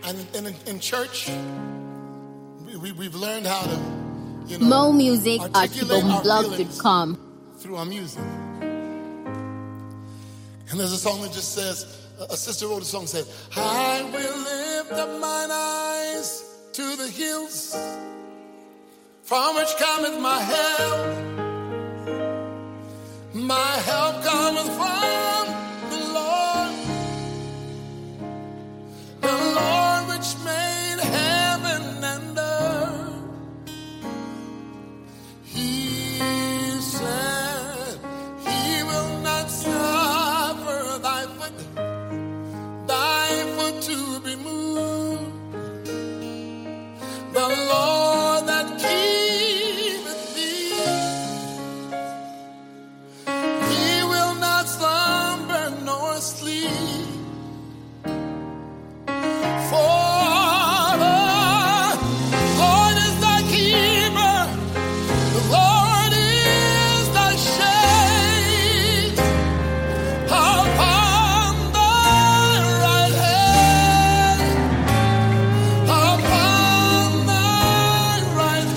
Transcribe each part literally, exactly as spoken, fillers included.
And in, in, in church, we, we, we've learned how to, you know, Mo music at articulate our blog feelings dot com. through our music. And there's a song that just says, a sister wrote a song that said, I will lift up mine eyes to the hills, from which cometh my help. My help cometh from the Lord, the Lord which made heaven and earth. He said he will not suffer thy foot, thy foot to be moved. The Lord that keepeth thee, he will not slumber nor sleep. For the Lord is thy keeper, the Lord is thy shade upon thy right hand, upon thy right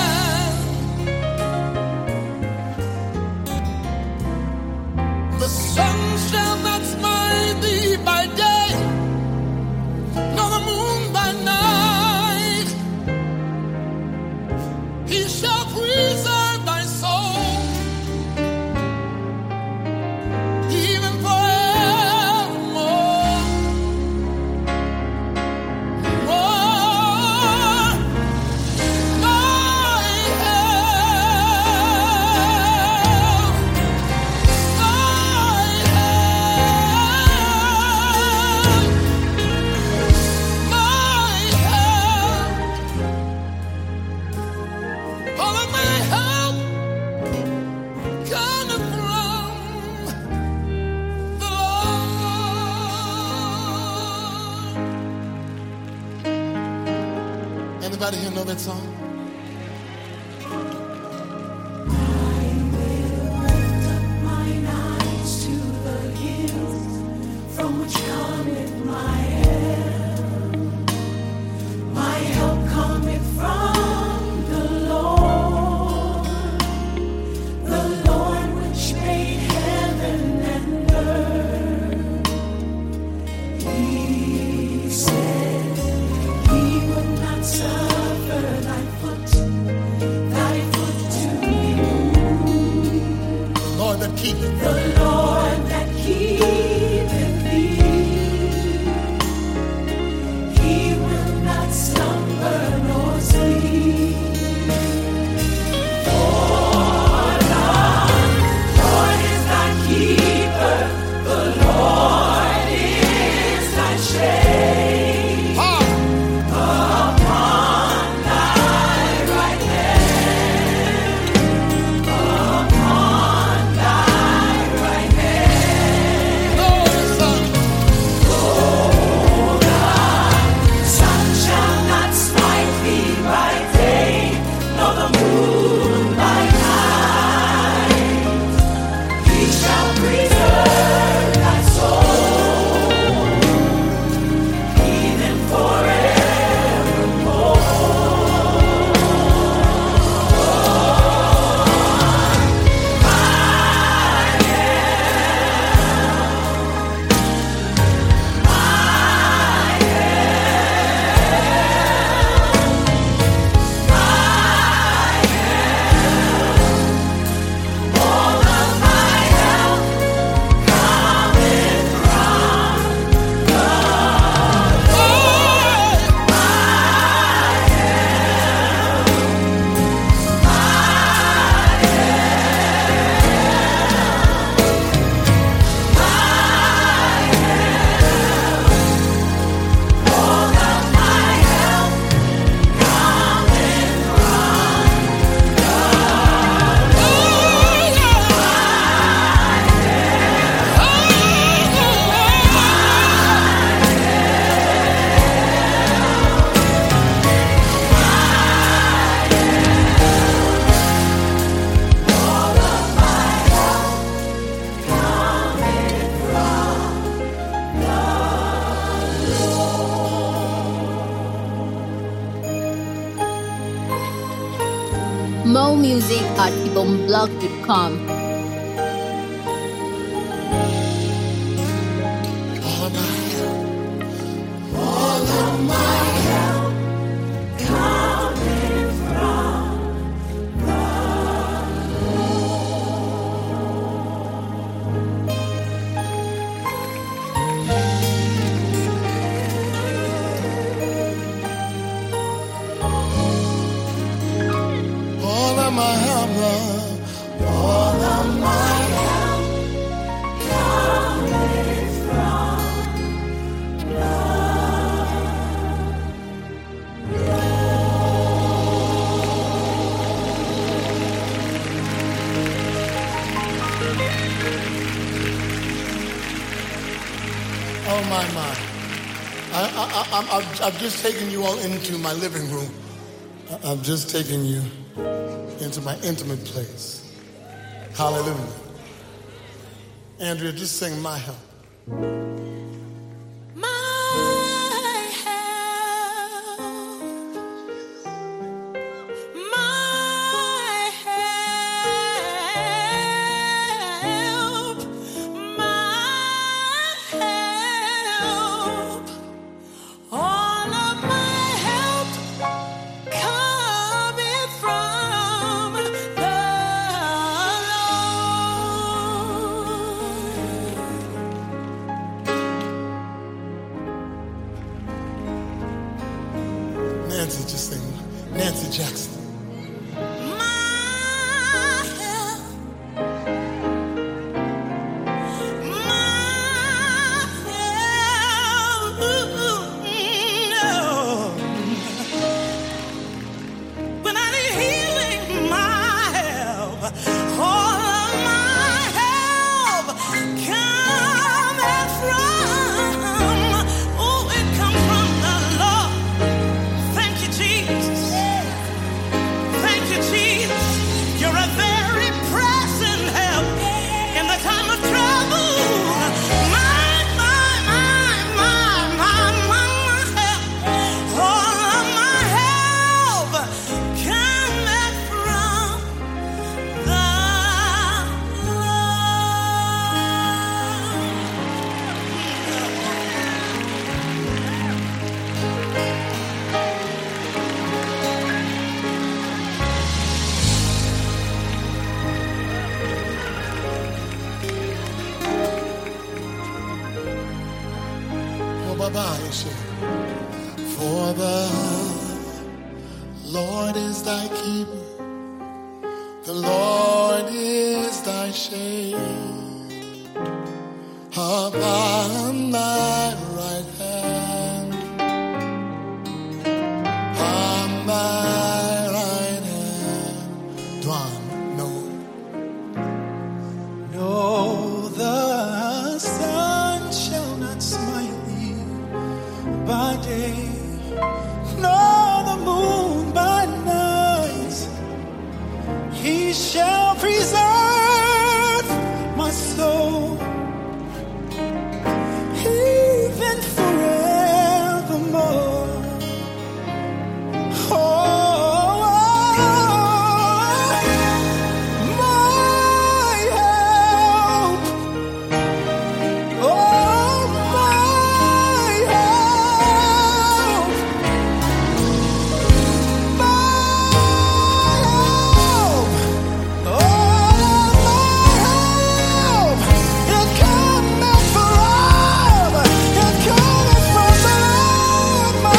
hand. The sun shall not smite thee by day, nor the moon by night. He shall preserve thy soul, even forevermore. Oh, my help, my help, my help. All of my help cometh from the Lord. Anybody here know that song? Mine eyes to the hills, from which cometh my help. My help cometh from the Lord, the Lord which made heaven and earth. He said he would not suffer thy foot Mo Music at ibomblog dot com. All of my help coming from the all of my help, Lord. All of my help coming from Oh my my! I, I, I, I'm, I've just taken you all into my living room. I- I've just taken you into my intimate place. Hallelujah! Andrea, just sing my help. my help, my help, my help, all of my help cometh from the Lord. Nancy, just sing. Nancy Jackson. My help, my help, no. When I need healing, my help, all of my help cometh from, oh, it comes from the Lord. Thank you, Jesus. Thank you, Jesus. You're a very present help in the time of trouble. My, my, my, my, my, my, my help. All of my help cometh from the Oh, bye-bye, she. For the Lord is thy keeper. The Lord is thy shade upon thy right hand. On thy right hand. Dwan, no. No, the sun shall not smite thee by day, nor the moon by night. He shall preserve my soul, even forevermore. Oh, my help. Oh, my help. My help. Oh, my help. It cometh from, it cometh from the Lord, my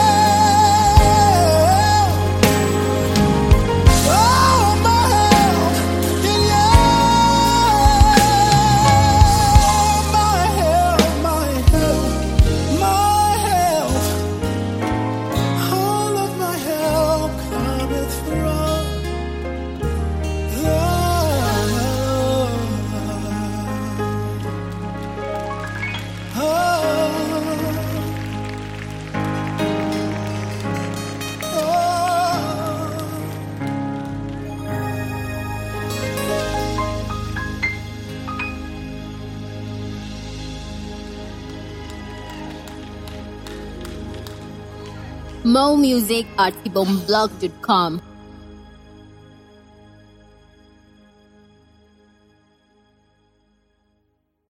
help. Oh, my help. Yeah, my help, my help, my help. All of my help cometh from the Lord. Oh, Mo Music at ibomblog dot com.